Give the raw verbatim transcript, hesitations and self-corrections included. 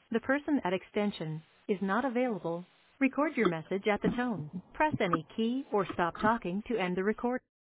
The person at extension is not available. Record your message at the tone. Press any key or stop talking to end the record.